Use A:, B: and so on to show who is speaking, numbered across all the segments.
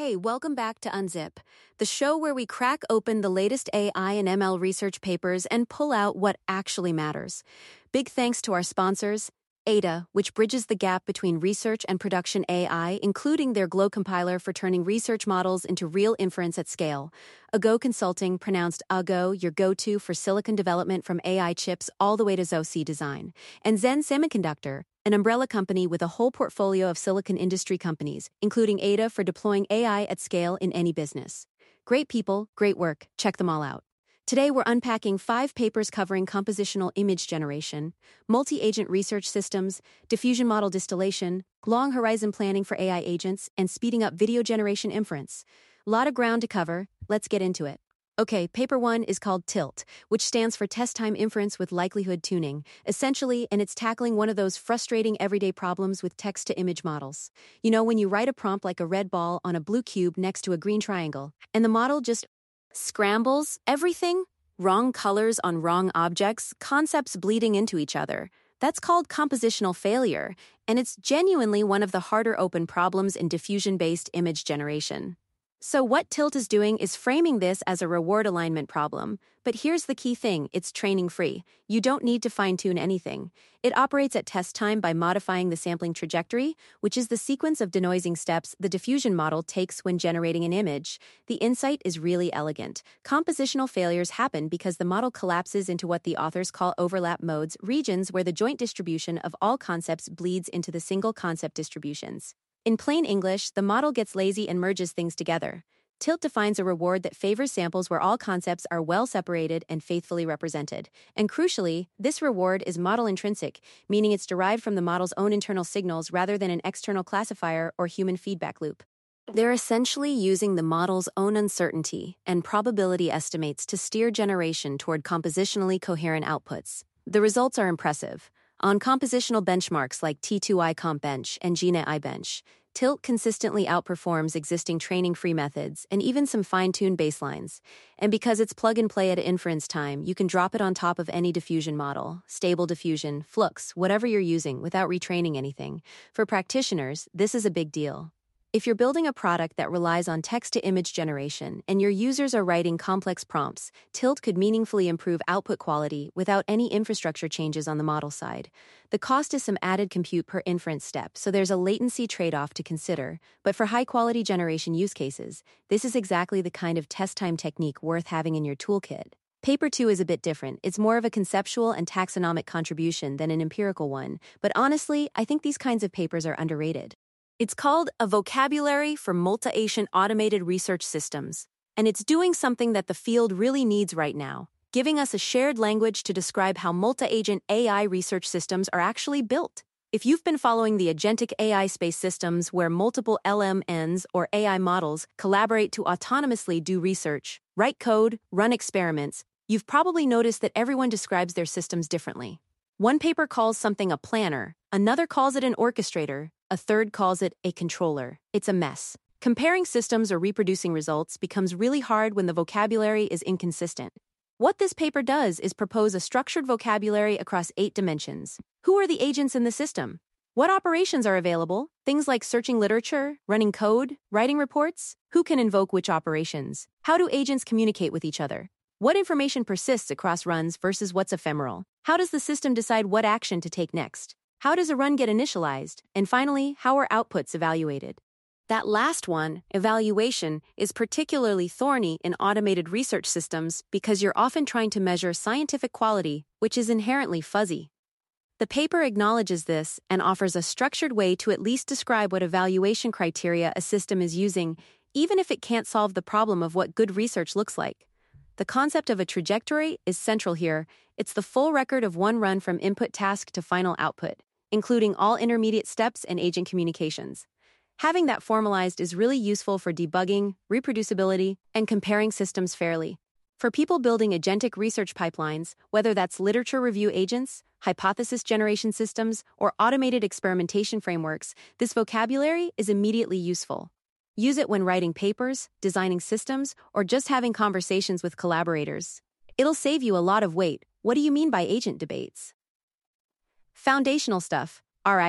A: Hey, welcome back to Unzip, the show where we crack open the latest AI and ML research papers and pull out what actually matters. Big thanks to our sponsors, Ada, which bridges the gap between research and production AI, including their Glow compiler for turning research models into real inference at scale. Ago Consulting, pronounced Ago, your go-to for silicon development from AI chips all the way to SoC design. And Zen Semiconductor, an umbrella company with a whole portfolio of silicon industry companies, including Ada for deploying AI at scale in any business. Great people, great work. Check them all out. Today we're unpacking 5 papers covering compositional image generation, multi-agent research systems, diffusion model distillation, long horizon planning for AI agents, and speeding up video generation inference. Lot of ground to cover. Let's get into it. Okay, paper 1 is called TILT, which stands for Test Time Inference with Likelihood Tuning, essentially, and it's tackling one of those frustrating everyday problems with text-to-image models. You know, when you write a prompt like a red ball on a blue cube next to a green triangle, and the model just scrambles everything? Wrong colors on wrong objects, concepts bleeding into each other. That's called compositional failure, and it's genuinely one of the harder open problems in diffusion-based image generation. So what TILT is doing is framing this as a reward alignment problem. But here's the key thing, it's training free. You don't need to fine-tune anything. It operates at test time by modifying the sampling trajectory, which is the sequence of denoising steps the diffusion model takes when generating an image. The insight is really elegant. Compositional failures happen because the model collapses into what the authors call overlap modes, regions where the joint distribution of all concepts bleeds into the single concept distributions. In plain English, the model gets lazy and merges things together. TILT defines a reward that favors samples where all concepts are well separated and faithfully represented. And crucially, this reward is model intrinsic, meaning it's derived from the model's own internal signals rather than an external classifier or human feedback loop. They're essentially using the model's own uncertainty and probability estimates to steer generation toward compositionally coherent outputs. The results are impressive. On compositional benchmarks like T2iCompBench and GNet-iBench, TILT consistently outperforms existing training-free methods and even some fine-tuned baselines. And because it's plug-and-play at inference time, you can drop it on top of any diffusion model, stable diffusion, Flux, whatever you're using, without retraining anything. For practitioners, this is a big deal. If you're building a product that relies on text-to-image generation and your users are writing complex prompts, TILT could meaningfully improve output quality without any infrastructure changes on the model side. The cost is some added compute per inference step, so there's a latency trade-off to consider, but for high-quality generation use cases, this is exactly the kind of test-time technique worth having in your toolkit. Paper 2 is a bit different. It's more of a conceptual and taxonomic contribution than an empirical one, but honestly, I think these kinds of papers are underrated. It's called A Vocabulary for Multi-Agent Automated Research Systems, and it's doing something that the field really needs right now, giving us a shared language to describe how multi-agent AI research systems are actually built. If you've been following the agentic AI space systems where multiple LMNs or AI models collaborate to autonomously do research, write code, run experiments, you've probably noticed that everyone describes their systems differently. One paper calls something a planner, another calls it an orchestrator, a third calls it a controller. It's a mess. Comparing systems or reproducing results becomes really hard when the vocabulary is inconsistent. What this paper does is propose a structured vocabulary across 8 dimensions. Who are the agents in the system? What operations are available? Things like searching literature, running code, writing reports? Who can invoke which operations? How do agents communicate with each other? What information persists across runs versus what's ephemeral? How does the system decide what action to take next? How does a run get initialized? And finally, how are outputs evaluated? That last one, evaluation, is particularly thorny in automated research systems because you're often trying to measure scientific quality, which is inherently fuzzy. The paper acknowledges this and offers a structured way to at least describe what evaluation criteria a system is using, even if it can't solve the problem of what good research looks like. The concept of a trajectory is central here. It's the full record of one run from input task to final output, including all intermediate steps and agent communications. Having that formalized is really useful for debugging, reproducibility, and comparing systems fairly. For people building agentic research pipelines, whether that's literature review agents, hypothesis generation systems, or automated experimentation frameworks, this vocabulary is immediately useful. Use it when writing papers, designing systems, or just having conversations with collaborators. It'll save you a lot of "wait, what do you mean by agent" debates. Foundational stuff. All right,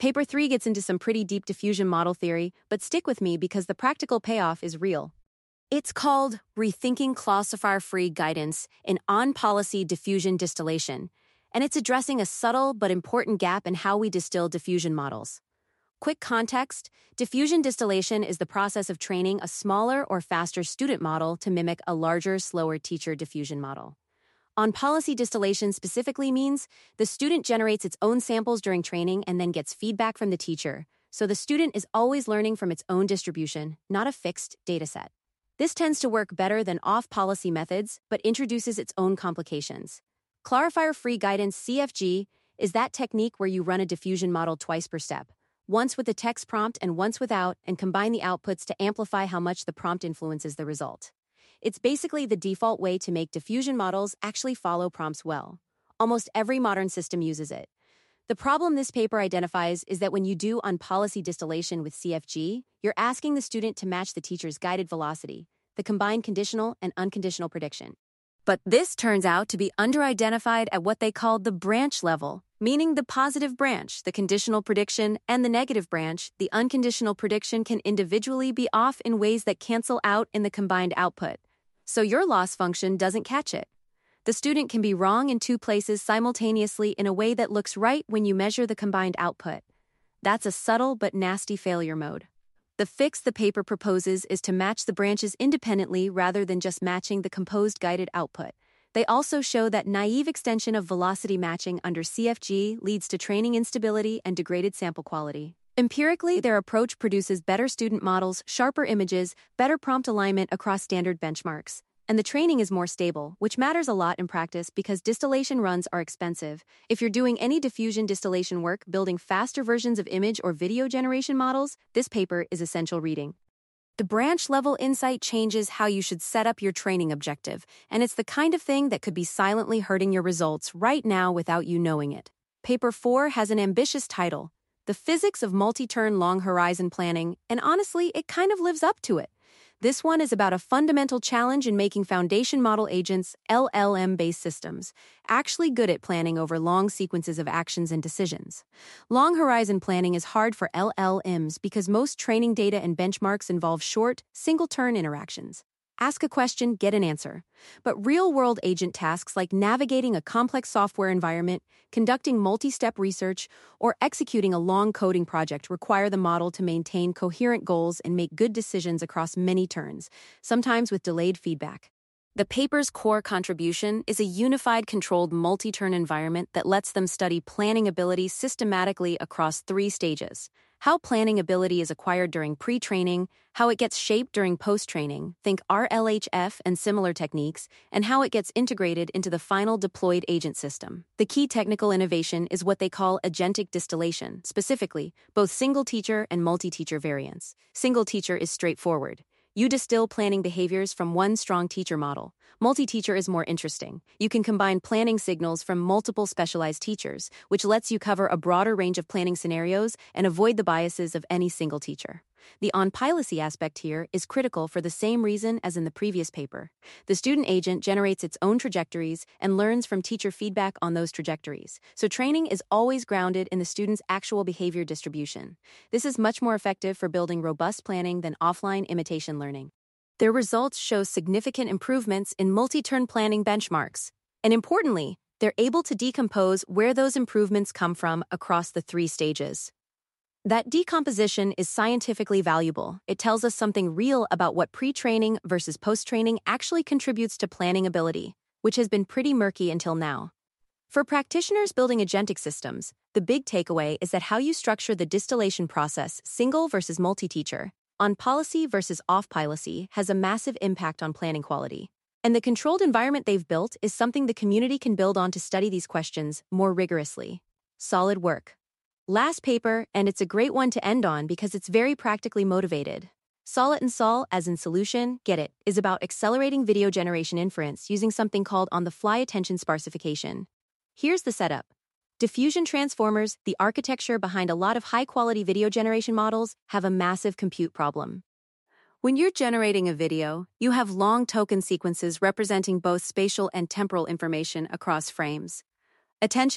A: Paper 3 gets into some pretty deep diffusion model theory, but stick with me because the practical payoff is real. It's called Rethinking Classifier-Free Guidance in On-Policy Diffusion Distillation, and it's addressing a subtle but important gap in how we distill diffusion models. Quick context, diffusion distillation is the process of training a smaller or faster student model to mimic a larger, slower teacher diffusion model. On-policy distillation specifically means the student generates its own samples during training and then gets feedback from the teacher, so the student is always learning from its own distribution, not a fixed dataset. This tends to work better than off-policy methods, but introduces its own complications. Clarifier-free guidance (CFG) is that technique where you run a diffusion model twice per step, once with the text prompt and once without, and combine the outputs to amplify how much the prompt influences the result. It's basically the default way to make diffusion models actually follow prompts well. Almost every modern system uses it. The problem this paper identifies is that when you do on-policy distillation with CFG, you're asking the student to match the teacher's guided velocity, the combined conditional and unconditional prediction. But this turns out to be under-identified at what they called the branch level, meaning the positive branch, the conditional prediction, and the negative branch, the unconditional prediction, can individually be off in ways that cancel out in the combined output. So your loss function doesn't catch it. The student can be wrong in two places simultaneously in a way that looks right when you measure the combined output. That's a subtle but nasty failure mode. The fix the paper proposes is to match the branches independently rather than just matching the composed guided output. They also show that naive extension of velocity matching under CFG leads to training instability and degraded sample quality. Empirically, their approach produces better student models, sharper images, better prompt alignment across standard benchmarks. And the training is more stable, which matters a lot in practice because distillation runs are expensive. If you're doing any diffusion distillation work building faster versions of image or video generation models, this paper is essential reading. The branch-level insight changes how you should set up your training objective, and it's the kind of thing that could be silently hurting your results right now without you knowing it. Paper 4 has an ambitious title, The Physics of Multi-Turn Long Horizon Planning, and honestly, it kind of lives up to it. This one is about a fundamental challenge in making foundation model agents, LLM-based systems, actually good at planning over long sequences of actions and decisions. Long horizon planning is hard for LLMs because most training data and benchmarks involve short, single-turn interactions. Ask a question, get an answer. But real-world agent tasks like navigating a complex software environment, conducting multi-step research, or executing a long coding project require the model to maintain coherent goals and make good decisions across many turns, sometimes with delayed feedback. The paper's core contribution is a unified, controlled multi-turn environment that lets them study planning ability systematically across 3 stages. How planning ability is acquired during pre-training, how it gets shaped during post-training, think RLHF and similar techniques, and how it gets integrated into the final deployed agent system. The key technical innovation is what they call agentic distillation, specifically, both single-teacher and multi-teacher variants. Single-teacher is straightforward. You distill planning behaviors from one strong teacher model. Multi-teacher is more interesting. You can combine planning signals from multiple specialized teachers, which lets you cover a broader range of planning scenarios and avoid the biases of any single teacher. The on-policy aspect here is critical for the same reason as in the previous paper. The student agent generates its own trajectories and learns from teacher feedback on those trajectories, so training is always grounded in the student's actual behavior distribution. This is much more effective for building robust planning than offline imitation learning. Their results show significant improvements in multi-turn planning benchmarks, and importantly, they're able to decompose where those improvements come from across the 3 stages. That decomposition is scientifically valuable. It tells us something real about what pre-training versus post-training actually contributes to planning ability, which has been pretty murky until now. For practitioners building agentic systems, the big takeaway is that how you structure the distillation process, single versus multi-teacher, on policy versus off-policy, has a massive impact on planning quality. And the controlled environment they've built is something the community can build on to study these questions more rigorously. Solid work. Last paper, and it's a great one to end on because it's very practically motivated. Solid and Sol, as in solution, get it, is about accelerating video generation inference using something called on-the-fly attention sparsification. Here's the setup. Diffusion transformers, the architecture behind a lot of high-quality video generation models, have a massive compute problem. When you're generating a video, you have long token sequences representing both spatial and temporal information across frames. Attention,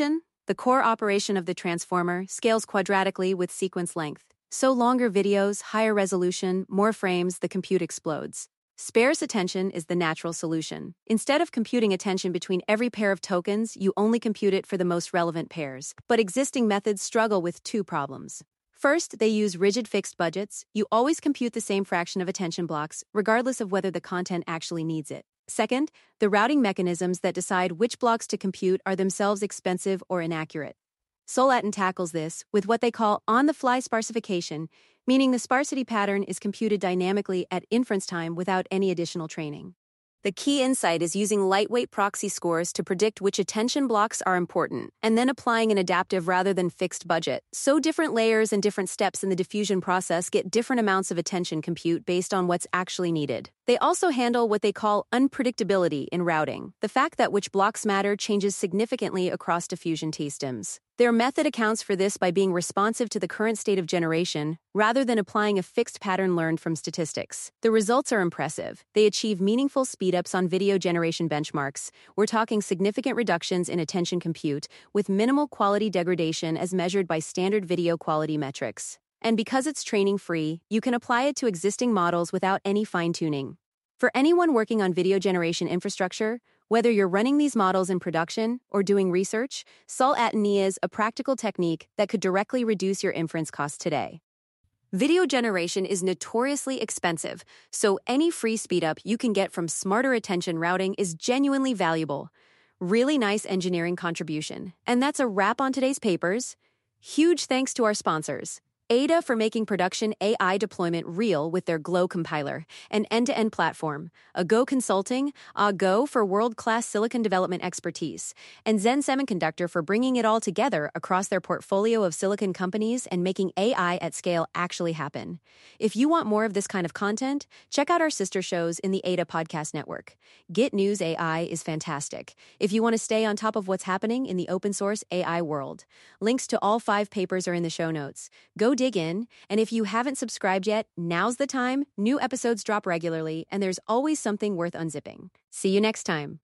A: The core operation of the transformer scales quadratically with sequence length. So longer videos, higher resolution, more frames, the compute explodes. Sparse attention is the natural solution. Instead of computing attention between every pair of tokens, you only compute it for the most relevant pairs. But existing methods struggle with two problems. First, they use rigid fixed budgets. You always compute the same fraction of attention blocks, regardless of whether the content actually needs it. Second, the routing mechanisms that decide which blocks to compute are themselves expensive or inaccurate. Solaton tackles this with what they call on-the-fly sparsification, meaning the sparsity pattern is computed dynamically at inference time without any additional training. The key insight is using lightweight proxy scores to predict which attention blocks are important, and then applying an adaptive rather than fixed budget. So different layers and different steps in the diffusion process get different amounts of attention compute based on what's actually needed. They also handle what they call unpredictability in routing, the fact that which blocks matter changes significantly across diffusion T-stims. Their method accounts for this by being responsive to the current state of generation, rather than applying a fixed pattern learned from statistics. The results are impressive. They achieve meaningful speedups on video generation benchmarks. We're talking significant reductions in attention compute, with minimal quality degradation as measured by standard video quality metrics. And because it's training-free, you can apply it to existing models without any fine-tuning. For anyone working on video generation infrastructure, whether you're running these models in production or doing research, Solaton is a practical technique that could directly reduce your inference costs today. Video generation is notoriously expensive, so any free speedup you can get from smarter attention routing is genuinely valuable. Really nice engineering contribution. And that's a wrap on today's papers. Huge thanks to our sponsors. Ada for making production AI deployment real with their Glow compiler, an end-to-end platform. Go Consulting, Go for world-class silicon development expertise, and Zen Semiconductor for bringing it all together across their portfolio of silicon companies and making AI at scale actually happen. If you want more of this kind of content, check out our sister shows in the Ada Podcast Network. Get News AI is fantastic if you want to stay on top of what's happening in the open-source AI world. Links to all 5 papers are in the show notes. Go dig in, and if you haven't subscribed yet, now's the time. New episodes drop regularly, and there's always something worth unzipping. See you next time.